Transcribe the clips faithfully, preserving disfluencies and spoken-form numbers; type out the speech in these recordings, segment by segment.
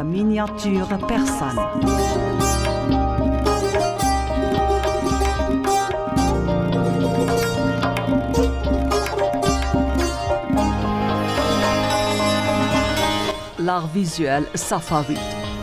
la miniature persane. L'art visuel safavide.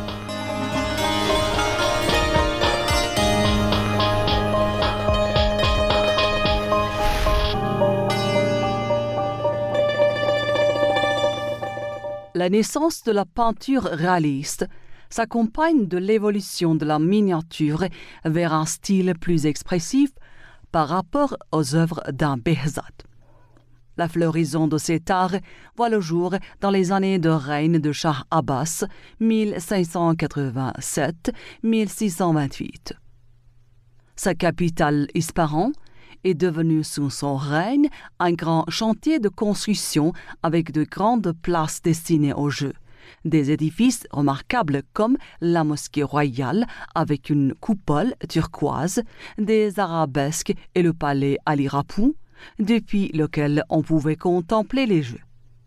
La naissance de la peinture réaliste s'accompagne de l'évolution de la miniature vers un style plus expressif par rapport aux œuvres d'un Behzad. La floraison de cet art voit le jour dans les années de règne de Shah Abbas, mille cinq cent quatre-vingt-sept à mille six cent vingt-huit. Sa capitale, Ispahan, est devenue sous son règne un grand chantier de construction avec de grandes places destinées aux jeux. Des édifices remarquables comme la mosquée royale avec une coupole turquoise, des arabesques et le palais Ali Rapou, depuis lequel on pouvait contempler les jeux.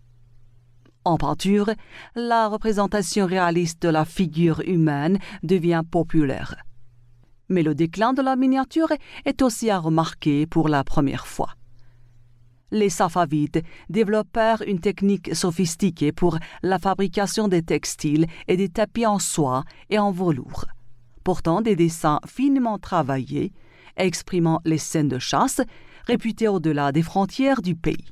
En peinture, la représentation réaliste de la figure humaine devient populaire. Mais le déclin de la miniature est aussi à remarquer pour la première fois. Les Safavides développèrent une technique sophistiquée pour la fabrication des textiles et des tapis en soie et en velours, portant des dessins finement travaillés, exprimant les scènes de chasse, réputées au-delà des frontières du pays.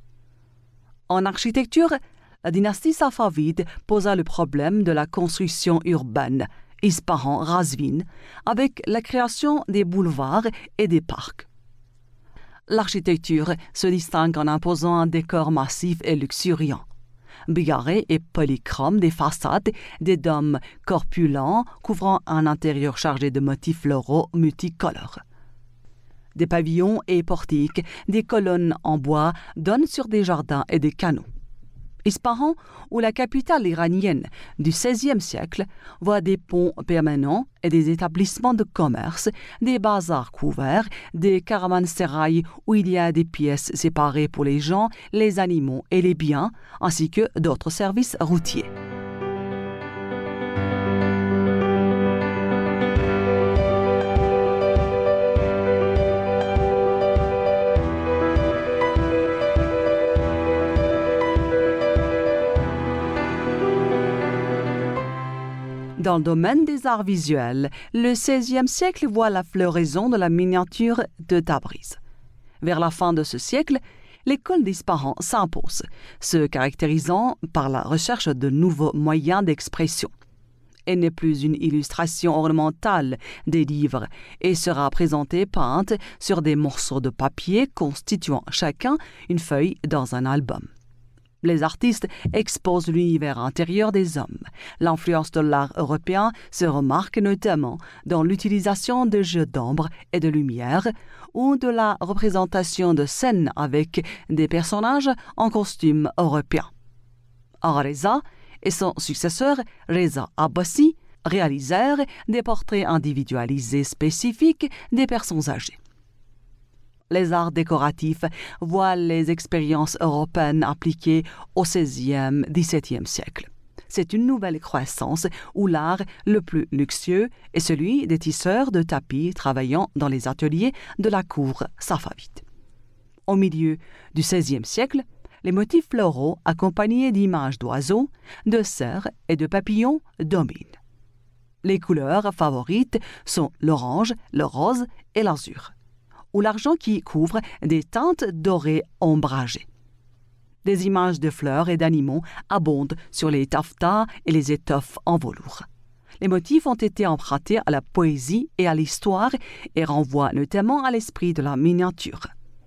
En architecture, la dynastie Safavide posa le problème de la construction urbaine, Ispahan-Razvin, avec la création des boulevards et des parcs. L'architecture se distingue en imposant un décor massif et luxuriant. Bigarré et polychrome des façades, des dômes corpulents couvrant un intérieur chargé de motifs floraux multicolores. Des pavillons et portiques, des colonnes en bois donnent sur des jardins et des canaux. Ispahan, ou la capitale iranienne du seizième siècle, voit des ponts permanents et des établissements de commerce, des bazars couverts, des caravansérails où il y a des pièces séparées pour les gens, les animaux et les biens, ainsi que d'autres services routiers. Dans le domaine des arts visuels, le seizième siècle voit la floraison de la miniature de Tabriz. Vers la fin de ce siècle, l'école d'Ispahan s'impose, se caractérisant par la recherche de nouveaux moyens d'expression. Elle n'est plus une illustration ornementale des livres et sera présentée peinte sur des morceaux de papier constituant chacun une feuille dans un album. Les artistes exposent l'univers intérieur des hommes. L'influence de l'art européen se remarque notamment dans l'utilisation de jeux d'ombre et de lumière ou de la représentation de scènes avec des personnages en costume européen. Reza et son successeur Reza Abbasi réalisèrent des portraits individualisés spécifiques des personnes âgées. Les arts décoratifs voient les expériences européennes appliquées au seizième à dix-septième siècle. C'est une nouvelle croissance où l'art le plus luxueux est celui des tisseurs de tapis travaillant dans les ateliers de la cour safavide. Au milieu du seizième siècle, les motifs floraux accompagnés d'images d'oiseaux, de cerfs et de papillons dominent. Les couleurs favorites sont l'orange, le rose et l'azur, ou l'argent qui couvre des teintes dorées ombragées. Des images de fleurs et d'animaux abondent sur les taffetas et les étoffes en velours. Les motifs ont été empruntés à la poésie et à l'histoire et renvoient notamment à l'esprit de la miniature.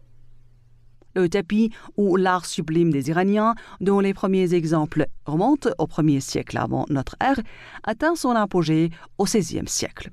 Le tapis ou l'art sublime des Iraniens, dont les premiers exemples remontent au premier siècle avant notre ère, atteint son apogée au seizième siècle.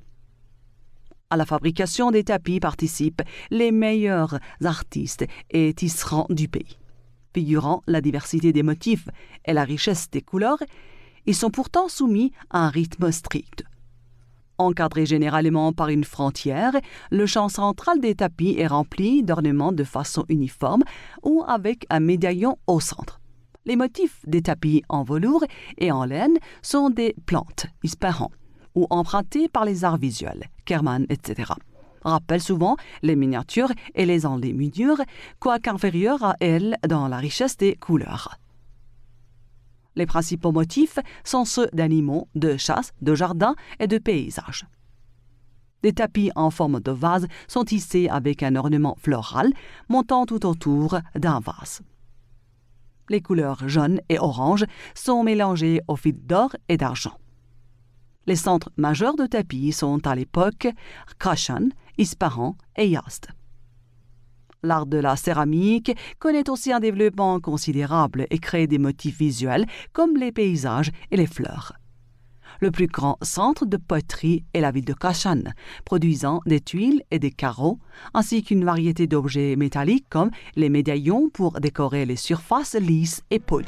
À la fabrication des tapis participent les meilleurs artistes et tisserands du pays. Figurant la diversité des motifs et la richesse des couleurs, ils sont pourtant soumis à un rythme strict. Encadré généralement par une frontière, le champ central des tapis est rempli d'ornements de façon uniforme ou avec un médaillon au centre. Les motifs des tapis en velours et en laine sont des plantes, Ispahan, ou empruntés par les arts visuels, Kerman, et cetera, rappellent souvent les miniatures et les enluminures, quoique inférieures à elles dans la richesse des couleurs. Les principaux motifs sont ceux d'animaux, de chasse, de jardins et de paysages. Des tapis en forme de vase sont tissés avec un ornement floral montant tout autour d'un vase. Les couleurs jaune et orange sont mélangées aux fils d'or et d'argent. Les centres majeurs de tapis sont à l'époque Kashan, Ispahan et Yazd. L'art de la céramique connaît aussi un développement considérable et crée des motifs visuels comme les paysages et les fleurs. Le plus grand centre de poterie est la ville de Kashan, produisant des tuiles et des carreaux, ainsi qu'une variété d'objets métalliques comme les médaillons pour décorer les surfaces lisses et polies.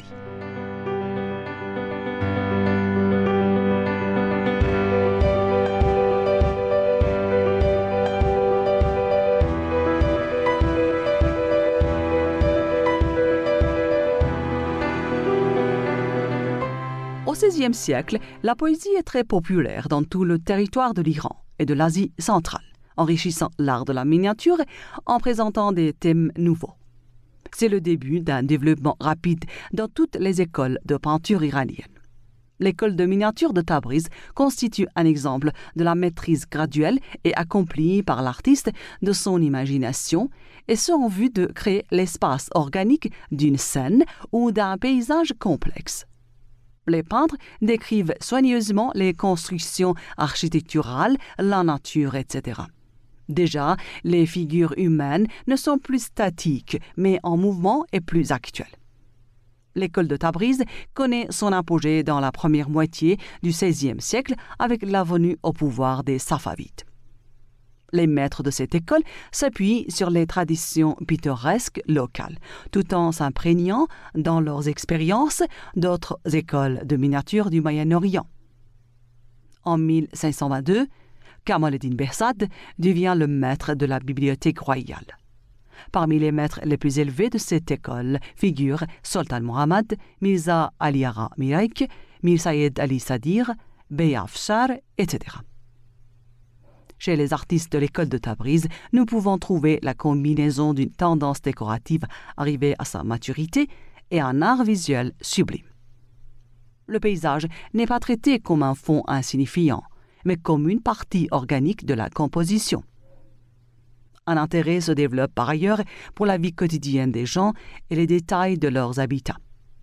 Au seizième siècle, la poésie est très populaire dans tout le territoire de l'Iran et de l'Asie centrale, enrichissant l'art de la miniature en présentant des thèmes nouveaux. C'est le début d'un développement rapide dans toutes les écoles de peinture iranienne. L'école de miniature de Tabriz constitue un exemple de la maîtrise graduelle et accomplie par l'artiste de son imagination, et ce en vue de créer l'espace organique d'une scène ou d'un paysage complexe. Les peintres décrivent soigneusement les constructions architecturales, la nature, et cetera. Déjà, les figures humaines ne sont plus statiques, mais en mouvement et plus actuelles. L'école de Tabriz connaît son apogée dans la première moitié du seizième siècle avec la venue au pouvoir des Safavides. Les maîtres de cette école s'appuient sur les traditions pittoresques locales, tout en s'imprégnant dans leurs expériences d'autres écoles de miniature du Moyen-Orient. En mille cinq cent vingt-deux, Kamaleddin Behzad devient le maître de la bibliothèque royale. Parmi les maîtres les plus élevés de cette école figurent Sultan Mohammad, Mirza Ali Agha Miraik, Mir Sayed Ali Sadir, Bey Afshar, et cetera. Chez les artistes de l'école de Tabriz, nous pouvons trouver la combinaison d'une tendance décorative arrivée à sa maturité et un art visuel sublime. Le paysage n'est pas traité comme un fond insignifiant, mais comme une partie organique de la composition. Un intérêt se développe par ailleurs pour la vie quotidienne des gens et les détails de leurs habitats.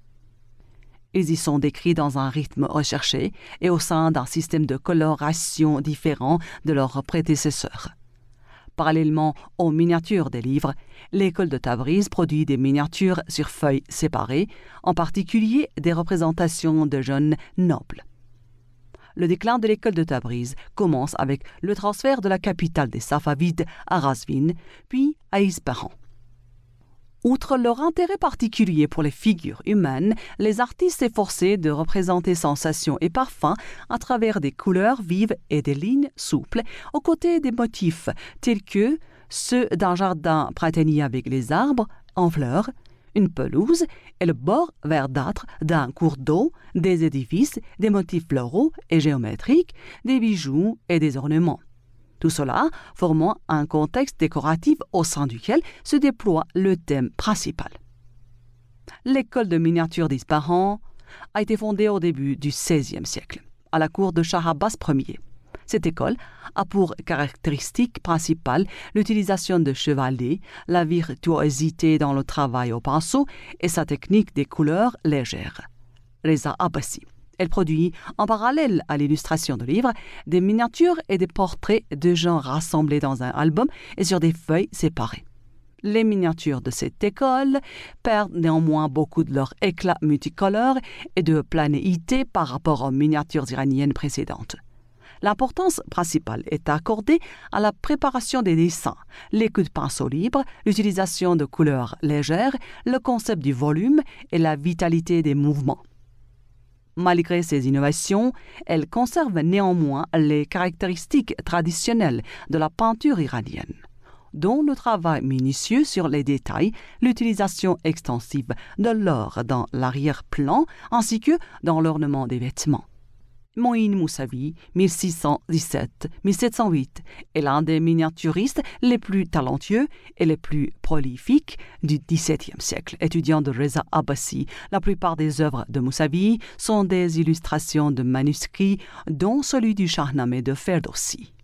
Ils y sont décrits dans un rythme recherché et au sein d'un système de coloration différent de leurs prédécesseurs. Parallèlement aux miniatures des livres, l'école de Tabriz produit des miniatures sur feuilles séparées, en particulier des représentations de jeunes nobles. Le déclin de l'école de Tabriz commence avec le transfert de la capitale des Safavides à Razvin, puis à Ispahan. Outre leur intérêt particulier pour les figures humaines, les artistes s'efforçaient de représenter sensations et parfums à travers des couleurs vives et des lignes souples, aux côtés des motifs tels que ceux d'un jardin printanier avec les arbres en fleurs, une pelouse et le bord verdâtre d'un cours d'eau, des édifices, des motifs floraux et géométriques, des bijoux et des ornements. Tout cela formant un contexte décoratif au sein duquel se déploie le thème principal. L'école de miniature d'Ispahan a été fondée au début du seizième siècle, à la cour de Shah Abbas Ier. Cette école a pour caractéristique principale l'utilisation de chevalets, la virtuosité dans le travail au pinceau et sa technique des couleurs légères. Reza Abbasi. Elle produit, en parallèle à l'illustration de livres, des miniatures et des portraits de gens rassemblés dans un album et sur des feuilles séparées. Les miniatures de cette école perdent néanmoins beaucoup de leur éclat multicolore et de planéité par rapport aux miniatures iraniennes précédentes. L'importance principale est accordée à la préparation des dessins, les coups de pinceau libres, l'utilisation de couleurs légères, le concept du volume et la vitalité des mouvements. Malgré ces innovations, elles conservent néanmoins les caractéristiques traditionnelles de la peinture iranienne. dont le travail minutieux sur les détails, l'utilisation extensive de l'or dans l'arrière-plan ainsi que dans l'ornement des vêtements. Moïn Moussavi, mille six cent dix-sept à mille sept cent huit, est l'un des miniaturistes les plus talentueux et les plus prolifiques du dix-septième siècle. Étudiant de Reza Abbasi, la plupart des œuvres de Moussavi sont des illustrations de manuscrits, dont celui du Shahnameh de Ferdowsi.